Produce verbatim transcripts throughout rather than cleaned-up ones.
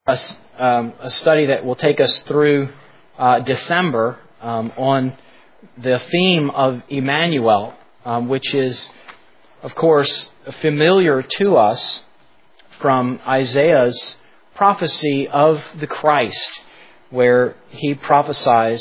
a, um, a study that will take us through uh, December um, on the theme of Emmanuel, um, which is, of course, familiar to us from Isaiah's prophecy of the Christ, where he prophesies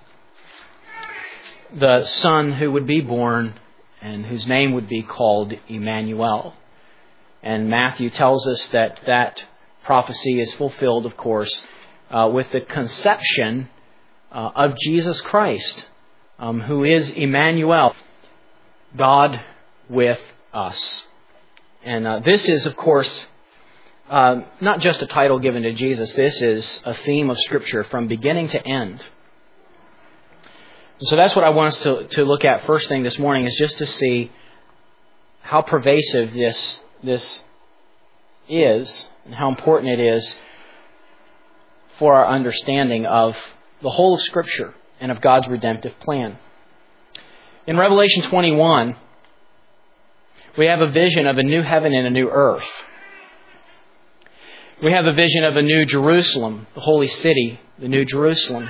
the Son who would be born and whose name would be called Emmanuel. And Matthew tells us that that prophecy is fulfilled, of course, uh, with the conception uh, of Jesus Christ, um, who is Emmanuel, God with us. And uh, this is, of course, uh, not just a title given to Jesus. This is a theme of Scripture from beginning to end. And so that's what I want us to, to look at first thing this morning, is just to see how pervasive this this is and how important it is for our understanding of the whole of Scripture and of God's redemptive plan. In Revelation twenty-one, we have a vision of a new heaven and a new earth. We have a vision of a new Jerusalem, the holy city, the new Jerusalem.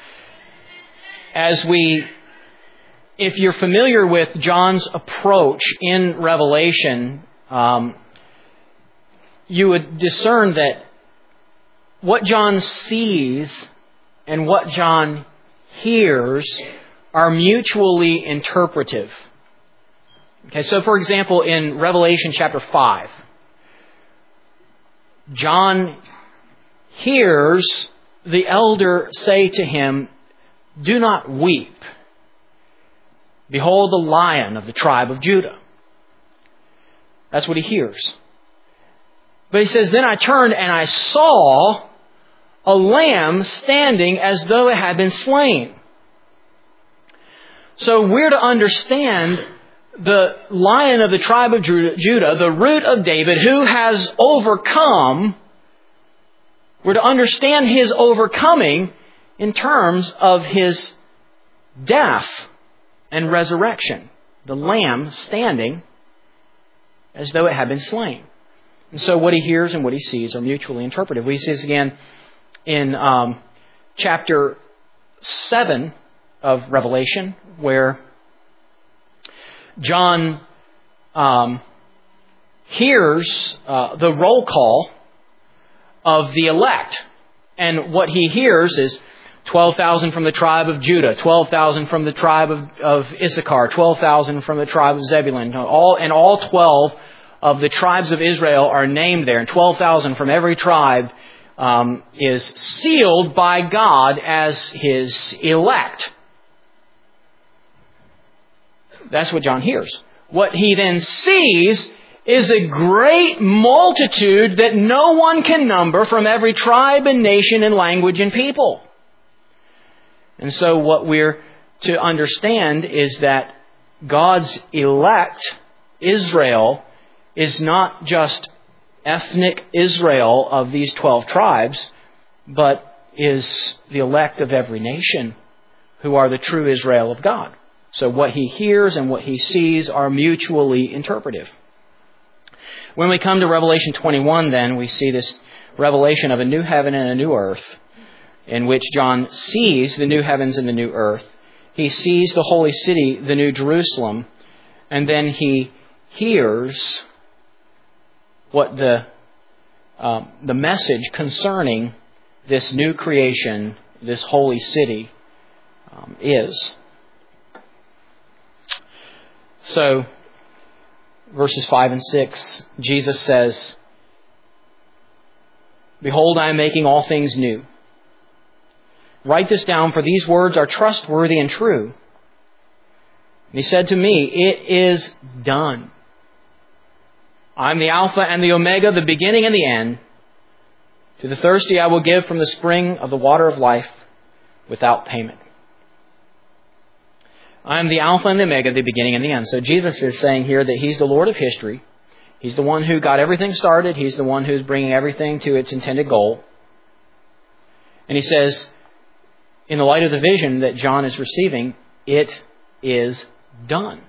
As we, if you're familiar with John's approach in Revelation, um, you would discern that what John sees and what John hears are mutually interpretive. Okay, so for example, in Revelation chapter five, John hears the elder say to him, "Do not weep. Behold the Lion of the tribe of Judah." That's what he hears. But he says, "Then I turned and I saw a lamb standing as though it had been slain." So we're to understand the Lion of the tribe of Judah, the root of David, who has overcome. We're to understand his overcoming in terms of his death and resurrection. The lamb standing as though it had been slain. And so what he hears and what he sees are mutually interpretive. We see this again in um, chapter seven of Revelation, where John um, hears uh, the roll call of the elect. And what he hears is twelve thousand from the tribe of Judah, twelve thousand from the tribe of, of Issachar, twelve thousand from the tribe of Zebulun. All, and all twelve of the tribes of Israel are named there. And twelve thousand from every tribe um, is sealed by God as His elect. That's what John hears. What he then sees is a great multitude that no one can number from every tribe and nation and language and people. And so what we're to understand is that God's elect, Israel, is not just ethnic Israel of these twelve tribes, but is the elect of every nation who are the true Israel of God. So what he hears and what he sees are mutually interpretive. When we come to Revelation twenty-one, then, we see this revelation of a new heaven and a new earth, in which John sees the new heavens and the new earth. He sees the holy city, the new Jerusalem, and then he hears what the uh, the message concerning this new creation, this holy city, um, is. So, verses five and six, Jesus says, "Behold, I am making all things new. Write this down, for these words are trustworthy and true." And he said to me, "It is done. I am the Alpha and the Omega, the beginning and the end. To the thirsty I will give from the spring of the water of life without payment." I am the Alpha and the Omega, the beginning and the end. So Jesus is saying here that He's the Lord of history. He's the one who got everything started. He's the one who's bringing everything to its intended goal. And He says, in the light of the vision that John is receiving, it is done.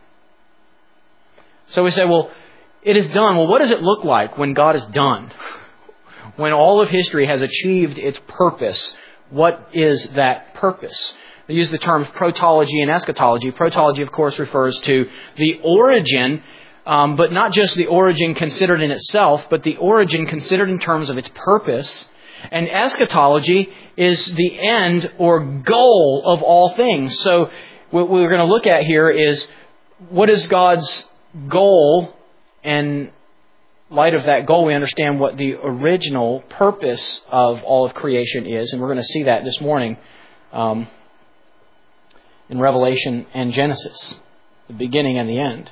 So we say, well, it is done. Well, what does it look like when God is done? when all of history has achieved its purpose, what is that purpose? They use the terms protology and eschatology. Protology, of course, refers to the origin, um, but not just the origin considered in itself, but the origin considered in terms of its purpose. And eschatology is the end or goal of all things. So what we're going to look at here is, what is God's goal? And in light of that goal, we understand what the original purpose of all of creation is. And we're going to see that this morning um, in Revelation and Genesis, the beginning and the end.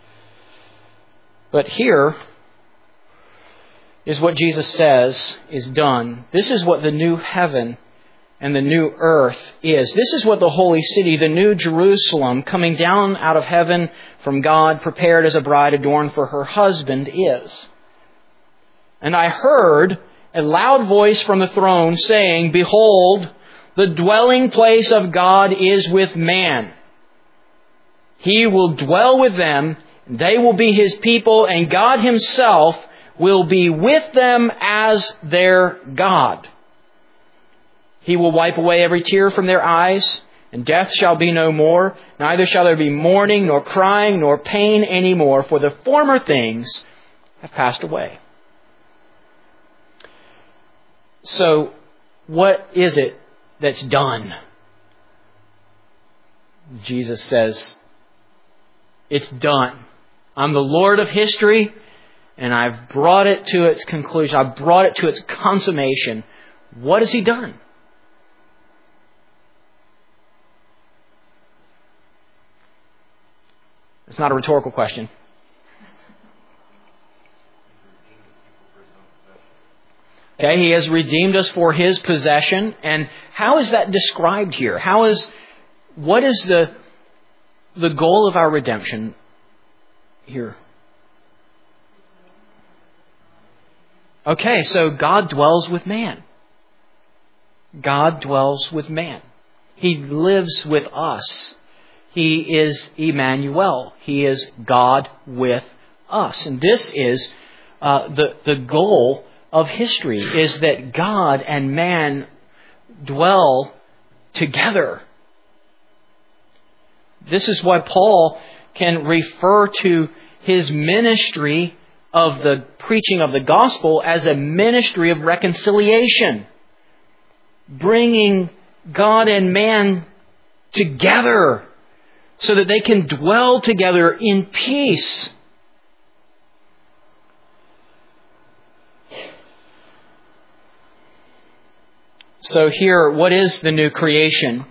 But here is what Jesus says is done. This is what the new heaven and the new earth is. This is what the holy city, the new Jerusalem, coming down out of heaven from God, prepared as a bride adorned for her husband, is. And I heard a loud voice from the throne saying, "Behold, the dwelling place of God is with man. He will dwell with them, and they will be His people, and God Himself will be with them as their God. He will wipe away every tear from their eyes, and death shall be no more. Neither shall there be mourning, nor crying, nor pain any more, for the former things have passed away." So, what is it that's done? Jesus says, it's done. I'm the Lord of history, and I've brought it to its conclusion. I've brought it to its consummation. What has He done? It's not a rhetorical question. Okay, He has redeemed us for His possession. And how is that described here? How is, what is the, the goal of our redemption here? Okay, so God dwells with man. God dwells with man. He lives with us. He is Emmanuel. He is God with us. And this is uh, the, the goal of history, is that God and man dwell together. This is why Paul can refer to his ministry of the preaching of the gospel as a ministry of reconciliation, bringing God and man together so that they can dwell together in peace. So here, what is the new creation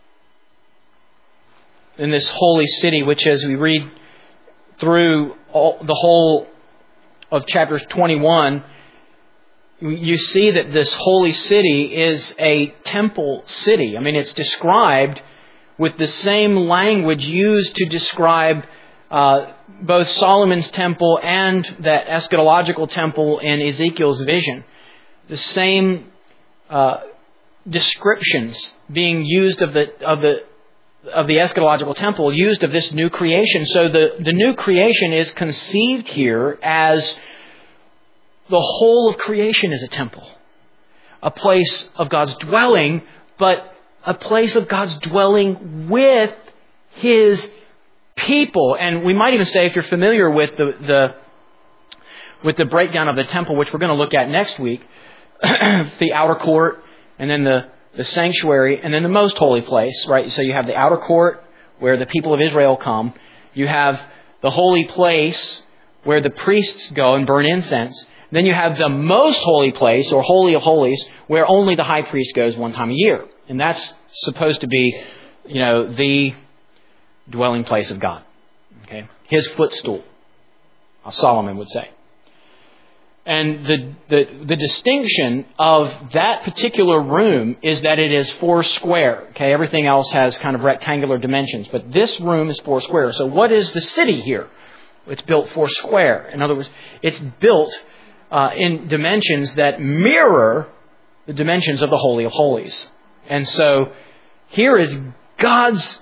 in this holy city, which, as we read through all, the whole of chapter twenty-one, you see that this holy city is a temple city. I mean, it's described with the same language used to describe uh, both Solomon's temple and that eschatological temple in Ezekiel's vision. The same uh, descriptions being used of the of the of the eschatological temple, used of this new creation. So the, the new creation is conceived here as the whole of creation is a temple, a place of God's dwelling, but a place of God's dwelling with His people. And we might even say, if you're familiar with the the with the breakdown of the temple, which we're going to look at next week, the outer court, and then the, the sanctuary, and then the most holy place, right? So you have the outer court where the people of Israel come. You have the holy place where the priests go and burn incense. Then you have the most holy place, or Holy of Holies, where only the high priest goes one time a year. And that's supposed to be, you know, the dwelling place of God. Okay? His footstool, as Solomon would say. And the, the the distinction of that particular room is that it is four square. Okay, everything else has kind of rectangular dimensions, but this room is four square. So what is the city here? It's built four square. In other words, it's built uh, in dimensions that mirror the dimensions of the Holy of Holies. And so here is God's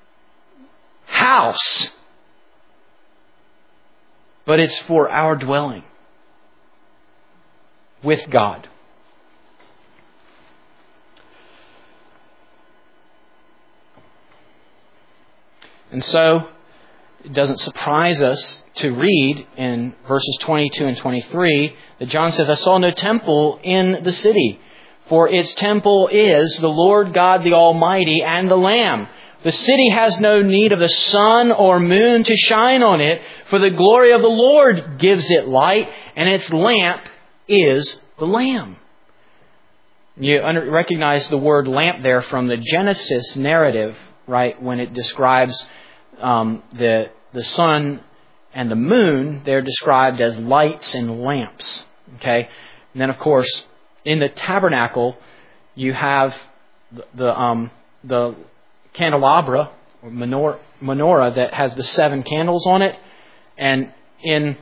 house, but it's for our dwelling. with God. And so, it doesn't surprise us to read in verses twenty-two and twenty-three that John says, I saw no temple in the city, for its temple is the Lord God the Almighty and the Lamb. The city has no need of the sun or moon to shine on it, for the glory of the Lord gives it light, and its lamp is the Lamb. You recognize the word lamp there from the Genesis narrative, right? When it describes um, the the sun and the moon, they're described as lights and lamps. Okay, and then of course in the tabernacle you have the the, um, the candelabra or menorah, menorah that has the seven candles on it, and in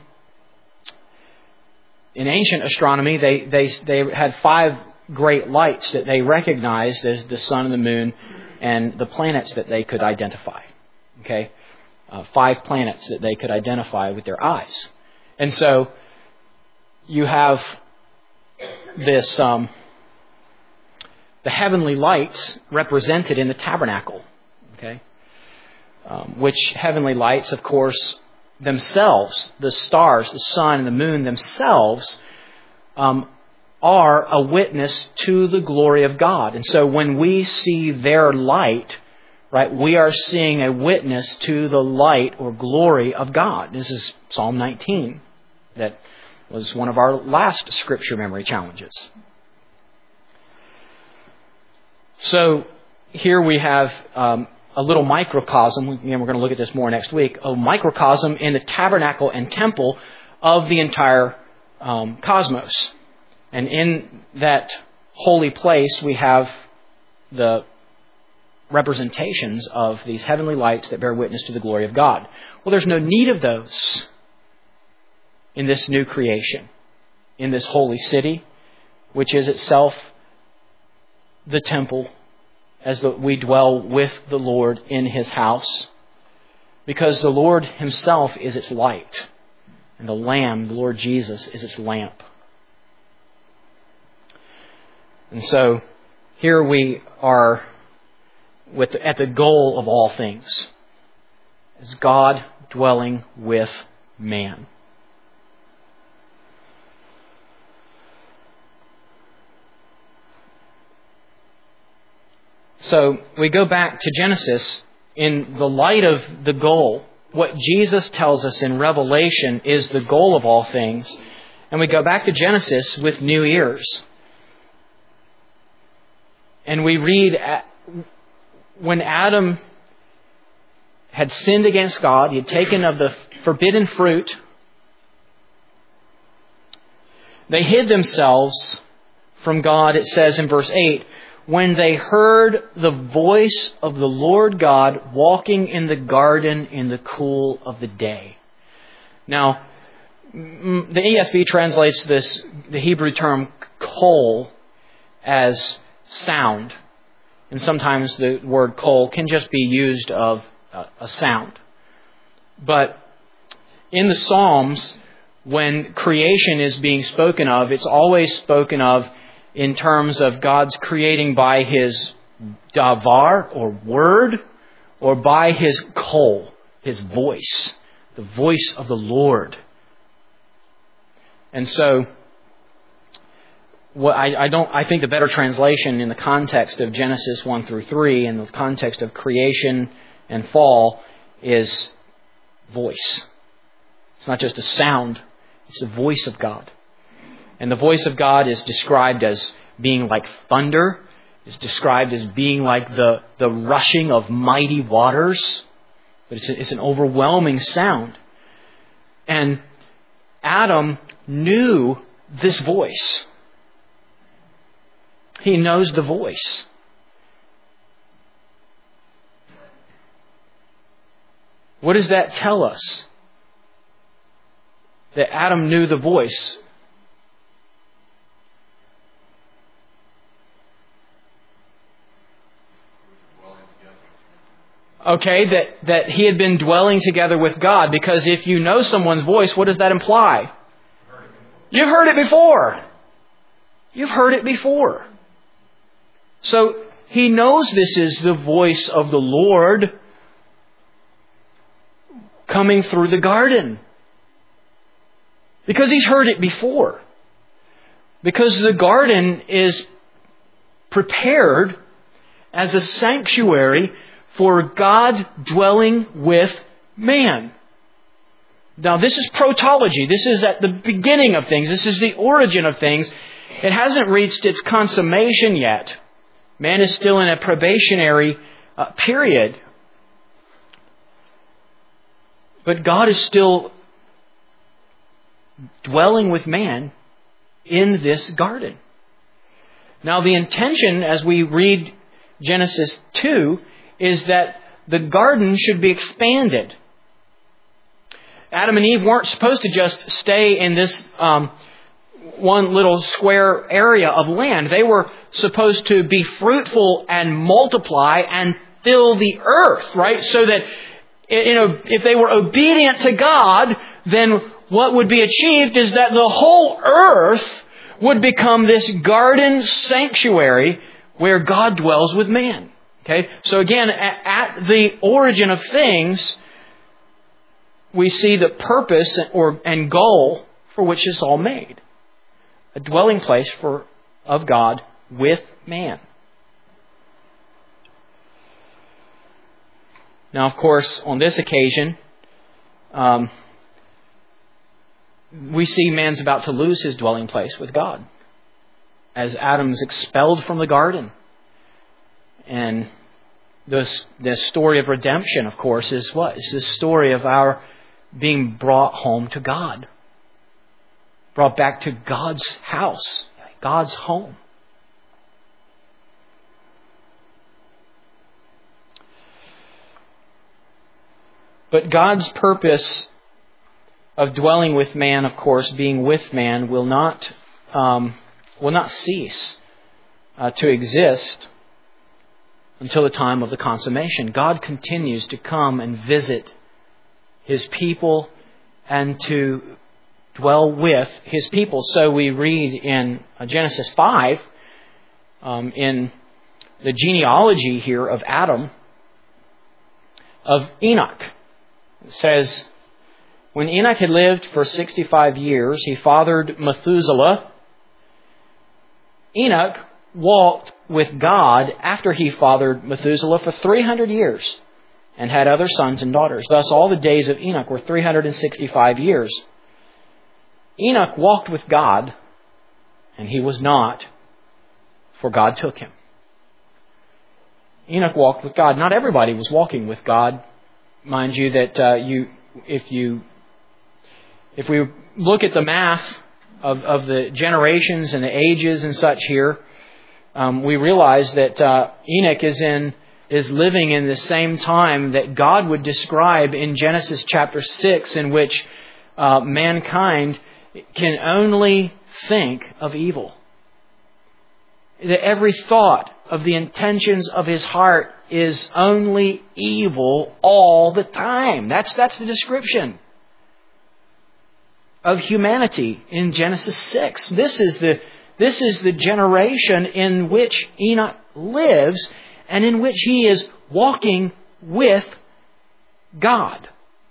in ancient astronomy they they they had five great lights that they recognized as the sun and the moon and the planets that they could identify. Okay, uh, five planets that they could identify with their eyes, and so you have this um, the heavenly lights represented in the tabernacle. Okay, um, which heavenly lights, of course, themselves, the stars, the sun, and the moon themselves, um, are a witness to the glory of God. And so when we see their light, right, we are seeing a witness to the light or glory of God. This is Psalm nineteen. That was one of our last scripture memory challenges. So here we have um, a little microcosm. Again, we're going to look at this more next week. A microcosm in the tabernacle and temple of the entire um, cosmos. And in that holy place, we have the representations of these heavenly lights that bear witness to the glory of God. Well, there's no need of those in this new creation, in this holy city, which is itself the temple, as the, we dwell with the Lord in His house, because the Lord Himself is its light, and the Lamb, the Lord Jesus, is its lamp. And so here we are with at the goal of all things, as God dwelling with man. So we go back to Genesis in the light of the goal. What Jesus tells us in Revelation is the goal of all things. And we go back to Genesis with new ears. And we read, when Adam had sinned against God, he had taken of the forbidden fruit, they hid themselves from God, it says in verse eight, when they heard the voice of the Lord God walking in the garden in the cool of the day. Now, the E S V translates this, the Hebrew term kol, as sound. And sometimes the word kol can just be used of a sound. But in the Psalms, when creation is being spoken of, it's always spoken of in terms of God's creating by His davar, or word, or by His kol, His voice, the voice of the Lord. And so, what I, I don't. I think the better translation in the context of Genesis one through three, in the context of creation and fall, is voice. It's not just a sound; it's the voice of God. And the voice of God is described as being like thunder. It's described as being like the, the rushing of mighty waters. But it's, a, it's an overwhelming sound. And Adam knew this voice. He knows the voice. What does that tell us? That Adam knew the voice. Okay, that, that he had been dwelling together with God. Because if you know someone's voice, what does that imply? You've heard it before. You've heard it before. So he knows this is the voice of the Lord coming through the garden. Because he's heard it before. Because the garden is prepared as a sanctuary for God dwelling with man. Now this is protology. This is at the beginning of things. This is the origin of things. It hasn't reached its consummation yet. Man is still in a probationary uh, period. But God is still dwelling with man in this garden. Now the intention, as we read Genesis two, is that the garden should be expanded. Adam and Eve weren't supposed to just stay in this um, one little square area of land. They were supposed to be fruitful and multiply and fill the earth, right? So that, you know, if they were obedient to God, then what would be achieved is that the whole earth would become this garden sanctuary where God dwells with man. Okay? So again, at the origin of things, we see the purpose or and goal for which it's all made. A dwelling place for of God with man. Now, of course, on this occasion, um, we see man's about to lose his dwelling place with God, as Adam's expelled from the garden. And this, this story of redemption, of course, is what? It's the story of our being brought home to God. Brought back to God's house, God's home. But God's purpose of dwelling with man, of course, being with man, will not um, will not cease uh, to exist until the time of the consummation. God continues to come and visit His people and to dwell with His people. So we read in Genesis five, um, in the genealogy here of Adam, of Enoch. It says, when Enoch had lived for sixty-five years, he fathered Methuselah. Enoch walked with God after he fathered Methuselah for three hundred years and had other sons and daughters. Thus all the days of Enoch were three hundred sixty-five years. Enoch walked with God, and he was not, for God took him. Enoch walked with God. Not everybody was walking with God. Mind you that uh, you, if you, if we look at the math of, of the generations and the ages and such here, um, we realize that uh, Enoch is in is living in the same time that God would describe in Genesis chapter six, in which uh, mankind can only think of evil. That every thought of the intentions of his heart is only evil all the time. That's that's the description of humanity in Genesis six. This is the this is the generation in which Enoch lives and in which he is walking with God.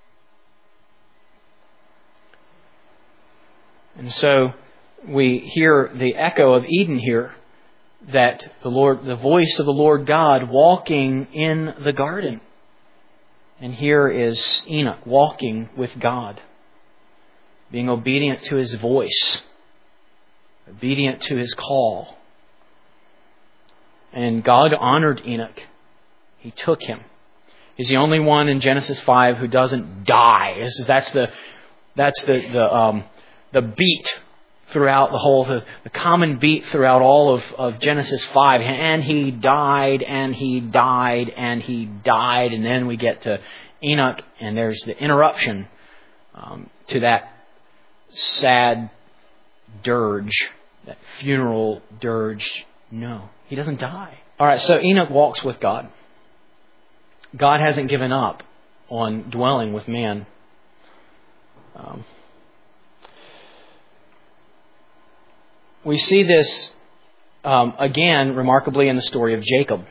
And so we hear the echo of Eden here, that the Lord, the voice of the Lord God walking in the garden. And here is Enoch walking with God, being obedient to His voice, obedient to His call. And God honored Enoch. He took him. He's the only one in Genesis five who doesn't die. That's the that's the the um, the beat throughout the whole, the, the common beat throughout all of, of Genesis five. And he died, and he died, and he died. And then we get to Enoch, and there's the interruption um, to that sad dirge, that funeral dirge. No, he doesn't die. All right, so Enoch walks with God. God hasn't given up on dwelling with man. Um, we see this um, again remarkably in the story of Jacob.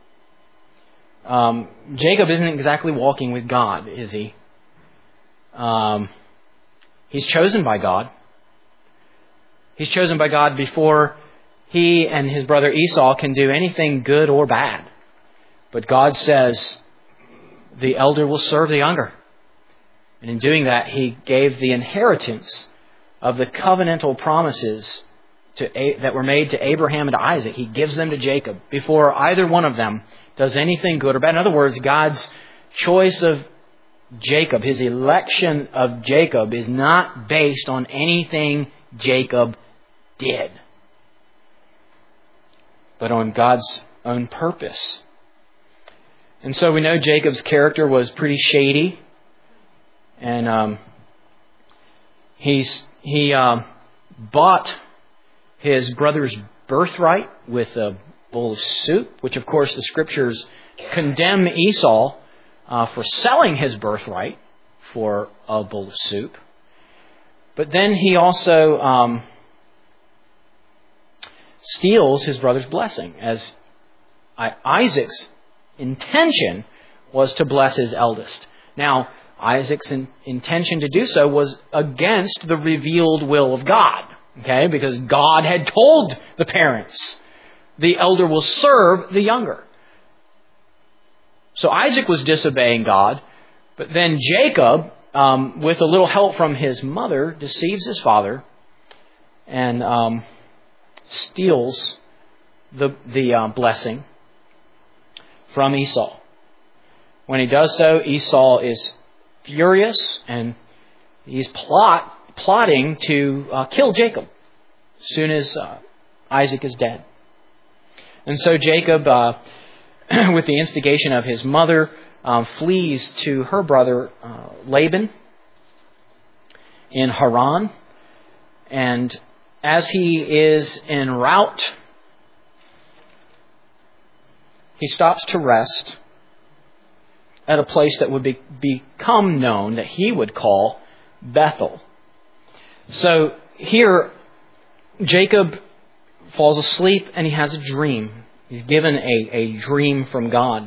Um, Jacob isn't exactly walking with God, is he? Um, he's chosen by God. He's chosen by God before he and his brother Esau can do anything good or bad. But God says the elder will serve the younger. And in doing that, he gave the inheritance of the covenantal promises to, that were made to Abraham and to Isaac. He gives them to Jacob before either one of them does anything good or bad. In other words, God's choice of Jacob, his election of Jacob, is not based on anything Jacob did, but on God's own purpose. And so we know Jacob's character was pretty shady, and um, he's he um, bought his brother's birthright with a bowl of soup, which of course the Scriptures condemn Esau uh, for selling his birthright for a bowl of soup. But then he also um, steals his brother's blessing, as Isaac's intention was to bless his eldest. Now, Isaac's in, intention to do so was against the revealed will of God, okay? Because God had told the parents, the elder will serve the younger. So Isaac was disobeying God, but then Jacob, um, with a little help from his mother, deceives his father and um, steals the the uh, blessing from Esau. When he does so, Esau is furious and he's plot plotting to uh, kill Jacob as soon as uh, Isaac is dead. And so Jacob, uh, with the instigation of his mother, uh, flees to her brother uh, Laban in Haran. And as he is en route, he stops to rest at a place that would be, become known, that he would call Bethel. So here, Jacob falls asleep and he has a dream. He's given a, a dream from God.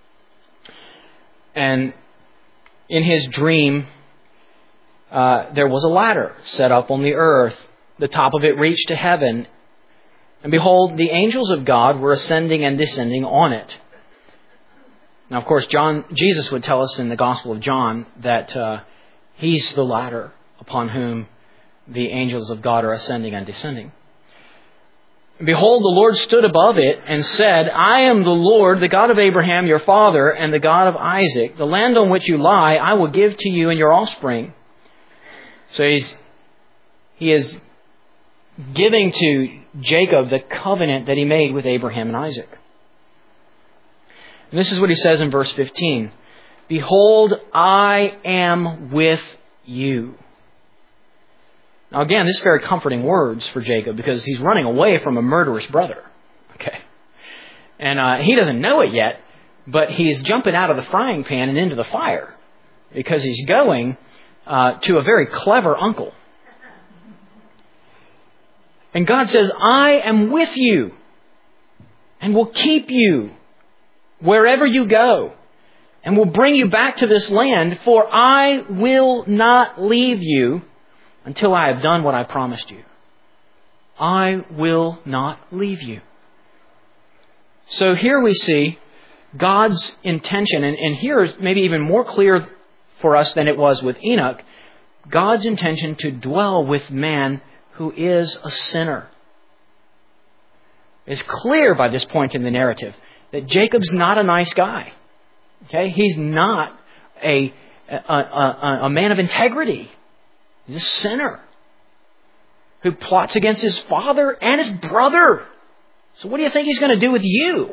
And in his dream, uh, there was a ladder set up on the earth. The top of it reached to heaven. And behold, the angels of God were ascending and descending on it. Now, of course, John, Jesus would tell us in the Gospel of John that uh, He's the ladder upon whom the angels of God are ascending and descending. And behold, the Lord stood above it and said, I am the Lord, the God of Abraham, your father, and the God of Isaac. The land on which you lie, I will give to you and your offspring. So he's, he is giving to Jacob the covenant that he made with Abraham and Isaac. And this is what he says in verse fifteen. Behold, I am with you. Now again, this is very comforting words for Jacob because he's running away from a murderous brother. Okay. And uh, he doesn't know it yet, but he's jumping out of the frying pan and into the fire because he's going uh, to a very clever uncle. And God says, I am with you and will keep you wherever you go and will bring you back to this land, for I will not leave you until I have done what I promised you. I will not leave you. So here we see God's intention, and, and here is maybe even more clear for us than it was with Enoch, God's intention to dwell with man who is a sinner. It's clear by this point in the narrative that Jacob's not a nice guy. Okay, he's not a, a, a, a man of integrity. He's a sinner who plots against his father and his brother. So what do you think he's going to do with you?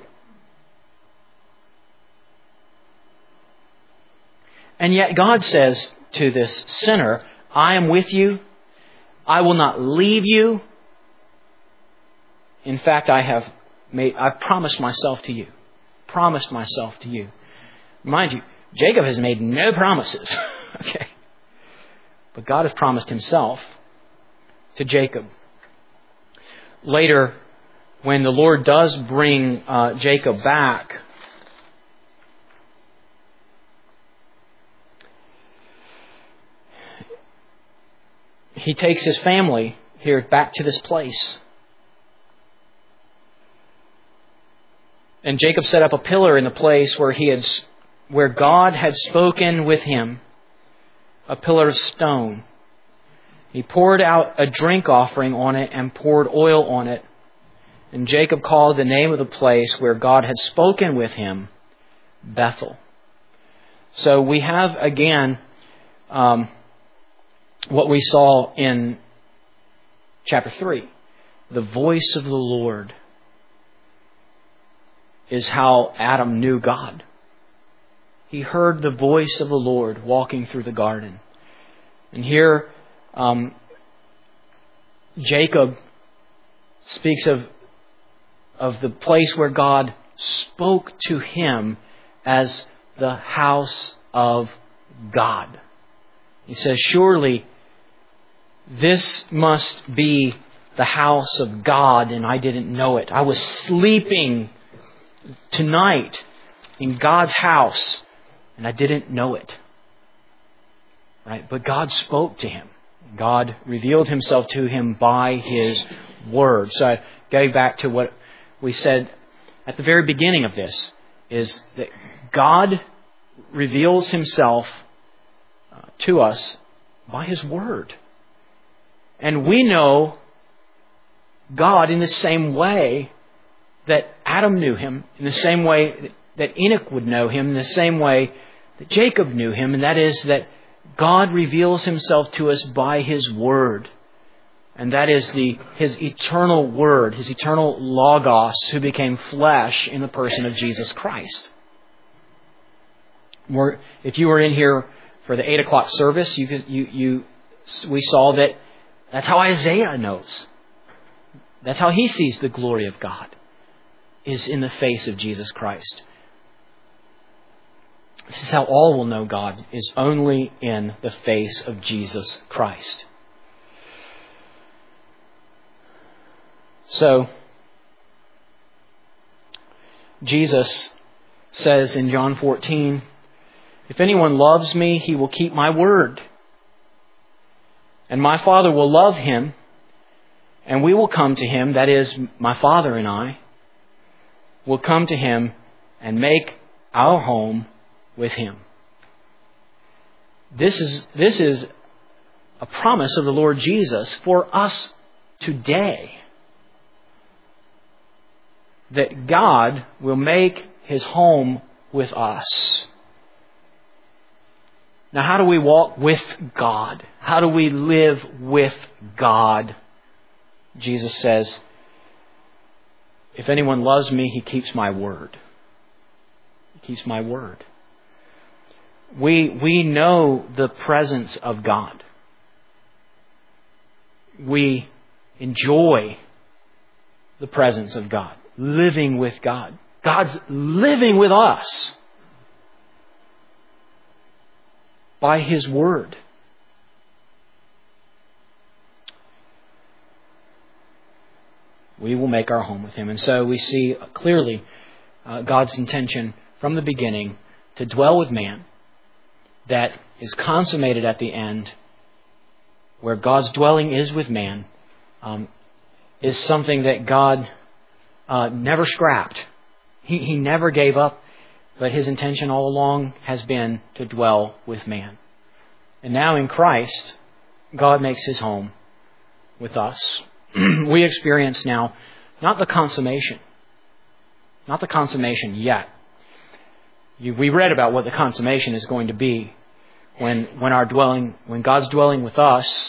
And yet God says to this sinner, I am with you. I will not leave you. In fact, I have made, I've promised myself to you. Promised myself to you. Mind you, Jacob has made no promises. Okay. But God has promised himself to Jacob. later, when the Lord does bring uh, Jacob back, He takes his family here back to this place. And Jacob set up a pillar in the place where he had, where God had spoken with him, a pillar of stone. He poured out a drink offering on it and poured oil on it. And Jacob called the name of the place where God had spoken with him, Bethel. So we have again um, what we saw in chapter three. The voice of the Lord is how Adam knew God. He heard the voice of the Lord walking through the garden. And here um, Jacob speaks of, of the place where God spoke to him as the house of God. He says, surely this must be the house of God, and I didn't know it. I was sleeping tonight in God's house, and I didn't know it. Right? But God spoke to him. God revealed himself to him by his word. So I go back to what we said at the very beginning of this, is that God reveals himself to us by his word. And we know God in the same way that Adam knew him, in the same way that Enoch would know him, in the same way that Jacob knew him, and that is that God reveals himself to us by his word. And that is the his eternal word, his eternal Logos, who became flesh in the person of Jesus Christ. We're, if you were in here for the eight o'clock service, you, you, you, we saw that that's how Isaiah knows. That's how he sees the glory of God, is in the face of Jesus Christ. This is how all will know God, is only in the face of Jesus Christ. So, Jesus says in John fourteen, if anyone loves me, he will keep my word. And my Father will love him, and we will come to him, that is, my Father and I, will come to him and make our home with him. This is, this is a promise of the Lord Jesus for us today. That God will make his home with us. Now, how do we walk with God? How do we live with God? Jesus says, if anyone loves me, he keeps my word. He keeps my word. We, we know the presence of God. We enjoy the presence of God. Living with God. God's living with us by his word. We will make our home with him. And so we see clearly uh, God's intention from the beginning to dwell with man, that is consummated at the end, where God's dwelling is with man, um, is something that God uh, never scrapped. He, he never gave up, but his intention all along has been to dwell with man. And now in Christ, God makes his home with us. We experience now not the consummation, not the consummation yet. You, we read about what the consummation is going to be when when our dwelling, when God's dwelling with us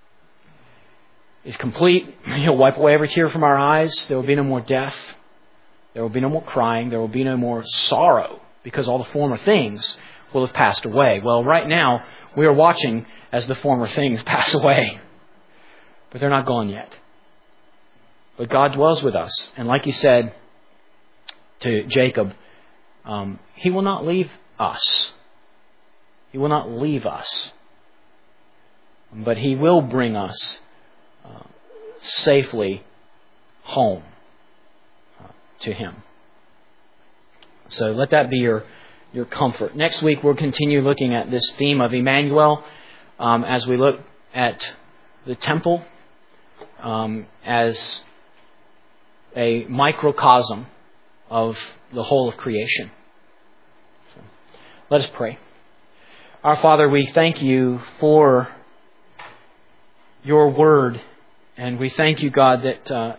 is complete. He'll wipe away every tear from our eyes. There will be no more death. There will be no more crying. There will be no more sorrow, because all the former things will have passed away. Well, right now we are watching as the former things pass away, but they're not gone yet. But God dwells with us, and like he said to Jacob, um, he will not leave us. He will not leave us, but he will bring us uh, safely home uh, to Him. So let that be your, your comfort. Next week we'll continue looking at this theme of Emmanuel um, as we look at the temple um, as a microcosm of the whole of creation. So, let us pray. Our Father, we thank You for Your Word, and we thank You, God, that uh,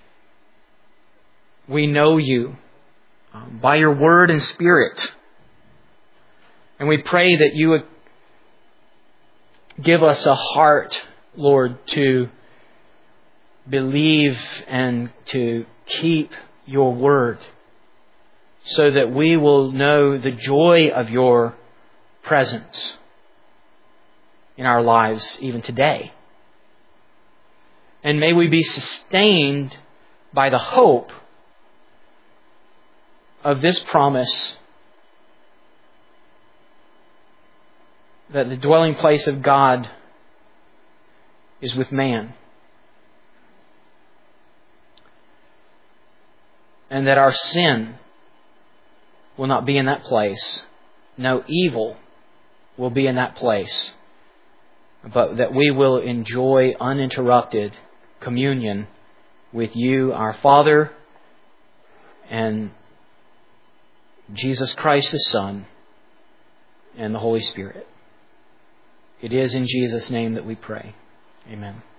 we know You um, by Your Word and Spirit. And we pray that You would give us a heart, Lord, to believe and to keep Your Word, so that we will know the joy of Your presence in our lives even today. And may we be sustained by the hope of this promise that the dwelling place of God is with man. And that our sin will not be in that place. No evil will be in that place. But that we will enjoy uninterrupted communion with You, our Father, and Jesus Christ, the Son, and the Holy Spirit. It is in Jesus' name that we pray. Amen.